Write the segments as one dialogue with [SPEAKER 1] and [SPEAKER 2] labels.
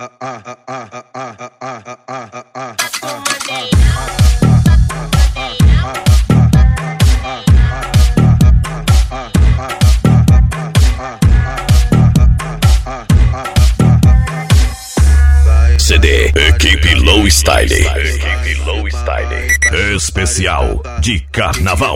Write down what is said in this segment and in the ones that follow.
[SPEAKER 1] CD Equipe Low Style. Equipe Low Style. Especial de Carnaval.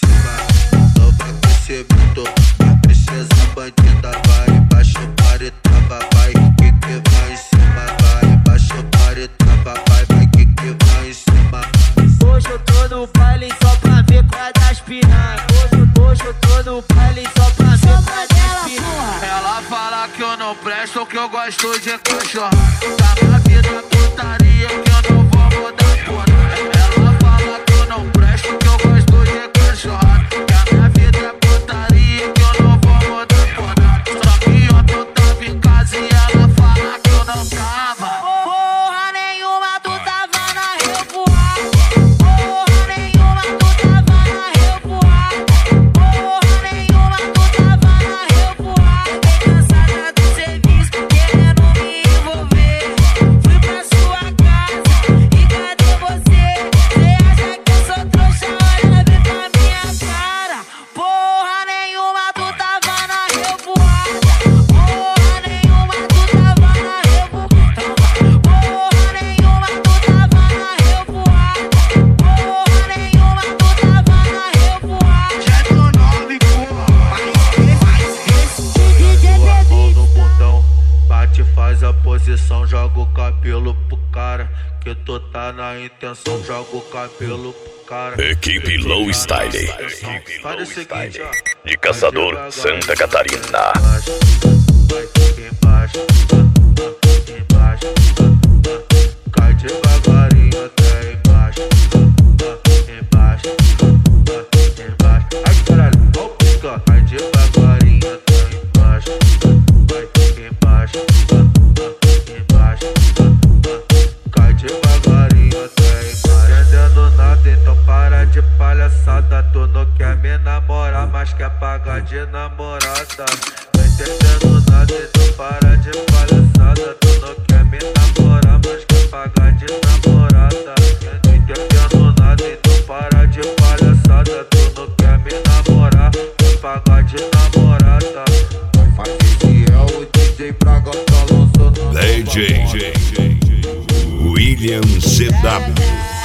[SPEAKER 2] Princesa bandida vai, baixa o pareta, vai, que vai em cima, vai, baixa o pareta, vai, que vai em cima.
[SPEAKER 3] Hoje eu tô no baile só pra ver qual das piranha. Hoje eu tô no baile só pra ver qual das piranha.
[SPEAKER 2] Ela fala que eu não presto, que eu gosto de cachorro. Tá na vida putaria que eu não vou mudar por nada. Ela fala que eu não presto, que eu gosto de cachorro. Que a minha vida é putaria que eu não vou mudar por nada. Só que ontem eu tava em casa e ela fala que eu não tava.
[SPEAKER 3] Porra nenhuma, tu tava na revoada. Porra nenhuma, tu tava na revoada. Porra nenhuma, tu tava na revoada. Fiquei cansada do serviço, querendo me envolver. Fui pra sua casa e cadê você? Cê acha que eu sou trouxa? Olha bem pra minha cara. Porra nenhuma, tu tava na revoada. Porra nenhuma, tu tava na revoada. Porra nenhuma, tu tava na revoada. Porra nenhuma, tu tava na revoada.
[SPEAKER 2] Já tô nove, porra.
[SPEAKER 3] DJ
[SPEAKER 2] Mão
[SPEAKER 3] Bebi.
[SPEAKER 2] no bundão, bate, faz a posição, joga o cabelo pro cara. Que tu tá na intenção, joga o cabelo pro cara.
[SPEAKER 1] Equipe Low Style.
[SPEAKER 2] Faz o seguinte, ó.
[SPEAKER 1] De Caçador, Santa Catarina.
[SPEAKER 2] Embaixo, embaixo, cai devagarinho até embaixo, embaixo, embaixo. Ai caralho, vamos piscar. Cai devagarinho até embaixo, embaixo, embaixo, cai devagarinho até embaixo. Entendendo nada, então para de palhaçada. Tu não quer me namorar, mas quer pagar de namorada. Não entendendo nada, então para de palhaçada. Tu não quer me namorar, mas quer pagar de namorada. Não entendendo nada, então para de palhaçada. Tu não quer me namorar, quer pagar de namorada. Faz esse é o DJ Braga tá lançando.
[SPEAKER 1] DJ William CW.